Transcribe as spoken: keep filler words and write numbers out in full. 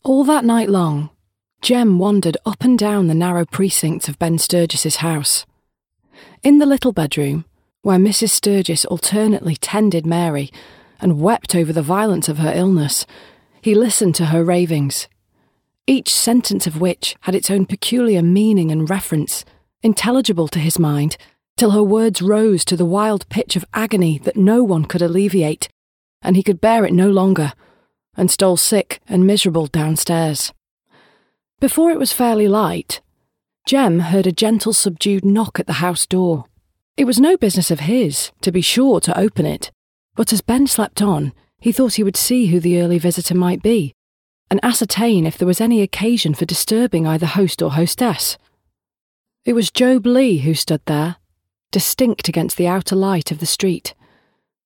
All that night long, Jem wandered up and down the narrow precincts of Ben Sturgis's house. In the little bedroom, where Missus Sturgis alternately tended Mary and wept over the violence of her illness, he listened to her ravings, each sentence of which had its own peculiar meaning and reference, intelligible to his mind, till her words rose to the wild pitch of agony that no one could alleviate, and he could bear it no longer, and stole sick and miserable downstairs. Before it was fairly light, Jem heard a gentle subdued knock at the house door. It was no business of his, to be sure, to open it, but as Ben slept on, he thought he would see who the early visitor might be, and ascertain if there was any occasion for disturbing either host or hostess. It was Job Legh who stood there, distinct against the outer light of the street,